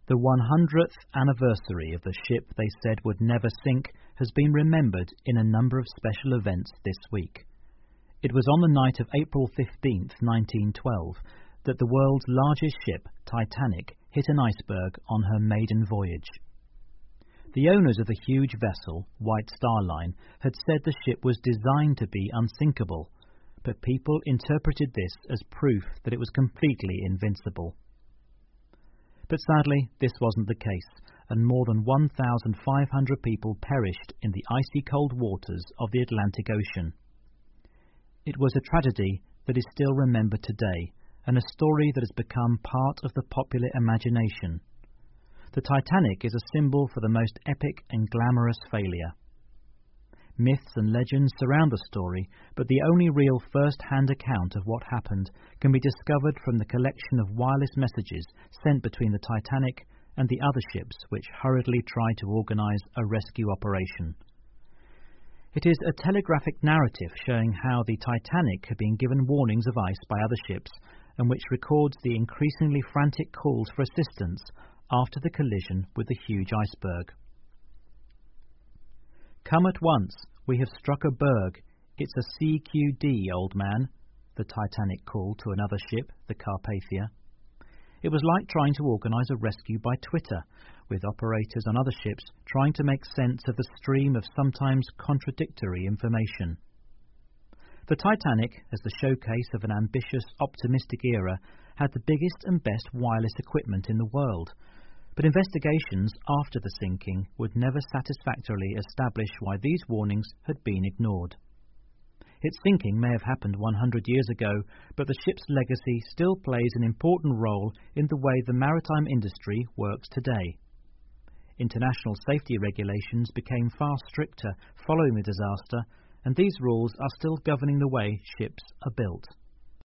The 100th anniversary of the ship they said would never sink has been remembered in a number of special events this week. It was on the night of April 15, 1912, that the world's largest ship, Titanic, hit an iceberg on her maiden voyage. The owners of the huge vessel, White Star Line, had said the ship was designed to be unsinkable, but people interpreted this as proof that it was completely invincible. But sadly, this wasn't the case, and more than 1,500 people perished in the icy cold waters of the Atlantic Ocean. It was a tragedy that is still remembered today, and a story that has become part of the popular imagination. The Titanic is a symbol for the most epic and glamorous failure. Myths and legends surround the story, but the only real first-hand account of what happened can be discovered from the collection of wireless messages sent between the Titanic and the other ships which hurriedly tried to organize a rescue operation. It is a telegraphic narrative showing how the Titanic had been given warnings of ice by other ships, and which records the increasingly frantic calls for assistance after the collision with the huge iceberg. "Come at once, we have struck a berg. It's a CQD, old man," the Titanic called to another ship, the Carpathia. It was like trying to organise a rescue by Twitter, with operators on other ships trying to make sense of the stream of sometimes contradictory information. The Titanic, as the showcase of an ambitious, optimistic era, had the biggest and best wireless equipment in the world, but investigations after the sinking would never satisfactorily establish why these warnings had been ignored. Its sinking may have happened 100 years ago, but the ship's legacy still plays an important role in the way the maritime industry works today. International safety regulations became far stricter following the disaster, and these rules are still governing the way ships are built.